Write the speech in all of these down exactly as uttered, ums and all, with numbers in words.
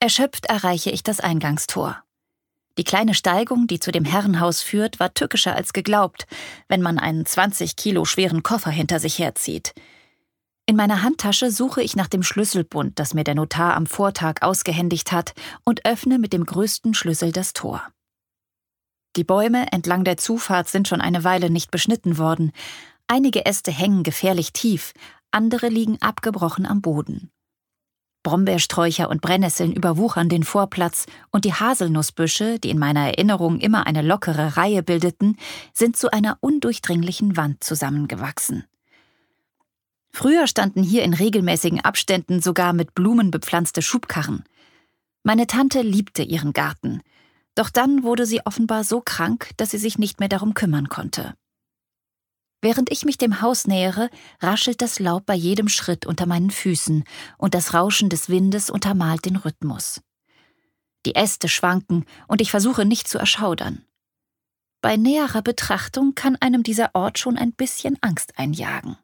Erschöpft erreiche ich das Eingangstor. Die kleine Steigung, die zu dem Herrenhaus führt, war tückischer als geglaubt, wenn man einen zwanzig Kilo schweren Koffer hinter sich herzieht. In meiner Handtasche suche ich nach dem Schlüsselbund, das mir der Notar am Vortag ausgehändigt hat, und öffne mit dem größten Schlüssel das Tor. Die Bäume entlang der Zufahrt sind schon eine Weile nicht beschnitten worden. Einige Äste hängen gefährlich tief, andere liegen abgebrochen am Boden. Brombeersträucher und Brennnesseln überwuchern den Vorplatz und die Haselnussbüsche, die in meiner Erinnerung immer eine lockere Reihe bildeten, sind zu einer undurchdringlichen Wand zusammengewachsen. Früher standen hier in regelmäßigen Abständen sogar mit Blumen bepflanzte Schubkarren. Meine Tante liebte ihren Garten, doch dann wurde sie offenbar so krank, dass sie sich nicht mehr darum kümmern konnte. Während ich mich dem Haus nähere, raschelt das Laub bei jedem Schritt unter meinen Füßen und das Rauschen des Windes untermalt den Rhythmus. Die Äste schwanken und ich versuche nicht zu erschaudern. Bei näherer Betrachtung kann einem dieser Ort schon ein bisschen Angst einjagen.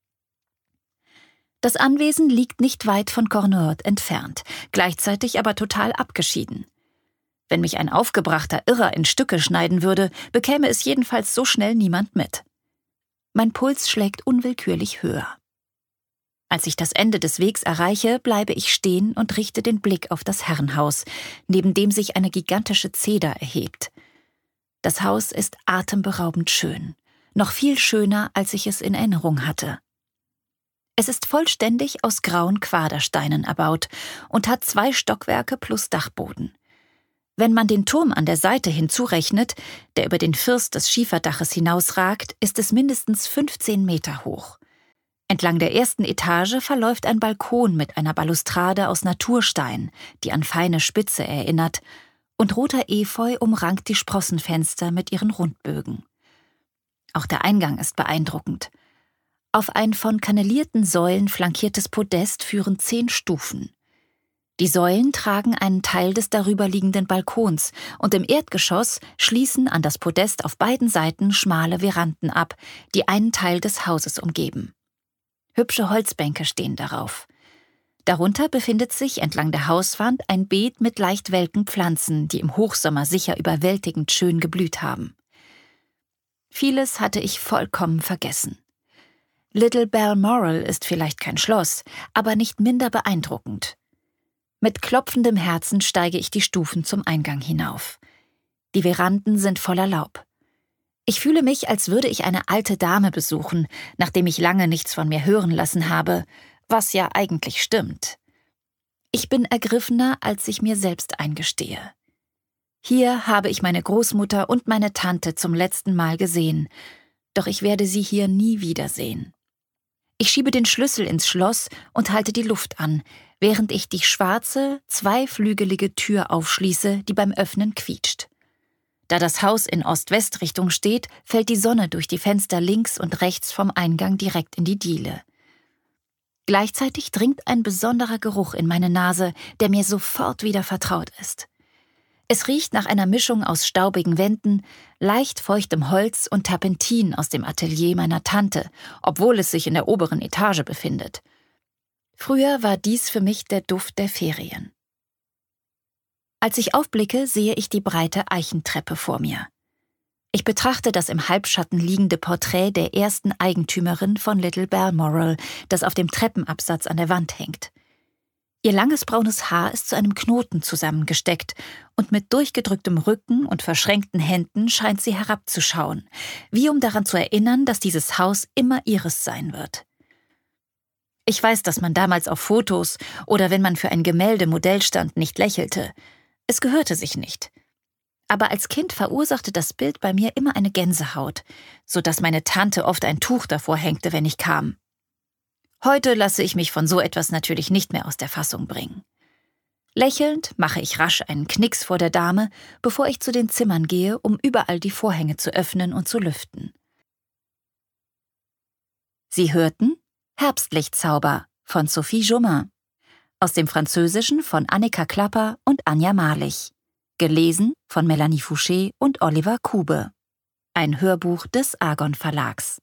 Das Anwesen liegt nicht weit von Cornuode entfernt, gleichzeitig aber total abgeschieden. Wenn mich ein aufgebrachter Irrer in Stücke schneiden würde, bekäme es jedenfalls so schnell niemand mit. Mein Puls schlägt unwillkürlich höher. Als ich das Ende des Wegs erreiche, bleibe ich stehen und richte den Blick auf das Herrenhaus, neben dem sich eine gigantische Zeder erhebt. Das Haus ist atemberaubend schön, noch viel schöner, als ich es in Erinnerung hatte. Es ist vollständig aus grauen Quadersteinen erbaut und hat zwei Stockwerke plus Dachboden. Wenn man den Turm an der Seite hinzurechnet, der über den First des Schieferdaches hinausragt, ist es mindestens fünfzehn Meter hoch. Entlang der ersten Etage verläuft ein Balkon mit einer Balustrade aus Naturstein, die an feine Spitze erinnert, und roter Efeu umrankt die Sprossenfenster mit ihren Rundbögen. Auch der Eingang ist beeindruckend. Auf ein von kannelierten Säulen flankiertes Podest führen zehn Stufen. Die Säulen tragen einen Teil des darüberliegenden Balkons und im Erdgeschoss schließen an das Podest auf beiden Seiten schmale Veranden ab, die einen Teil des Hauses umgeben. Hübsche Holzbänke stehen darauf. Darunter befindet sich entlang der Hauswand ein Beet mit leicht welken Pflanzen, die im Hochsommer sicher überwältigend schön geblüht haben. Vieles hatte ich vollkommen vergessen. Little Balmoral ist vielleicht kein Schloss, aber nicht minder beeindruckend. Mit klopfendem Herzen steige ich die Stufen zum Eingang hinauf. Die Veranden sind voller Laub. Ich fühle mich, als würde ich eine alte Dame besuchen, nachdem ich lange nichts von mir hören lassen habe, was ja eigentlich stimmt. Ich bin ergriffener, als ich mir selbst eingestehe. Hier habe ich meine Großmutter und meine Tante zum letzten Mal gesehen, doch ich werde sie hier nie wiedersehen. Ich schiebe den Schlüssel ins Schloss und halte die Luft an, während ich die schwarze, zweiflügelige Tür aufschließe, die beim Öffnen quietscht. Da das Haus in Ost-West-Richtung steht, fällt die Sonne durch die Fenster links und rechts vom Eingang direkt in die Diele. Gleichzeitig dringt ein besonderer Geruch in meine Nase, der mir sofort wieder vertraut ist. Es riecht nach einer Mischung aus staubigen Wänden, leicht feuchtem Holz und Terpentin aus dem Atelier meiner Tante, obwohl es sich in der oberen Etage befindet. Früher war dies für mich der Duft der Ferien. Als ich aufblicke, sehe ich die breite Eichentreppe vor mir. Ich betrachte das im Halbschatten liegende Porträt der ersten Eigentümerin von Little Balmoral, das auf dem Treppenabsatz an der Wand hängt. Ihr langes braunes Haar ist zu einem Knoten zusammengesteckt und mit durchgedrücktem Rücken und verschränkten Händen scheint sie herabzuschauen, wie um daran zu erinnern, dass dieses Haus immer ihres sein wird. Ich weiß, dass man damals auf Fotos oder wenn man für ein Gemälde Modell stand, nicht lächelte. Es gehörte sich nicht. Aber als Kind verursachte das Bild bei mir immer eine Gänsehaut, sodass meine Tante oft ein Tuch davor hängte, wenn ich kam. Heute lasse ich mich von so etwas natürlich nicht mehr aus der Fassung bringen. Lächelnd mache ich rasch einen Knicks vor der Dame, bevor ich zu den Zimmern gehe, um überall die Vorhänge zu öffnen und zu lüften. Sie hörten Herbstlichtzauber von Sophie Jaumin, aus dem Französischen von Annika Klapper und Anja Malich, gelesen von Melanie Fouché und Oliver Kube, ein Hörbuch des Argon Verlags.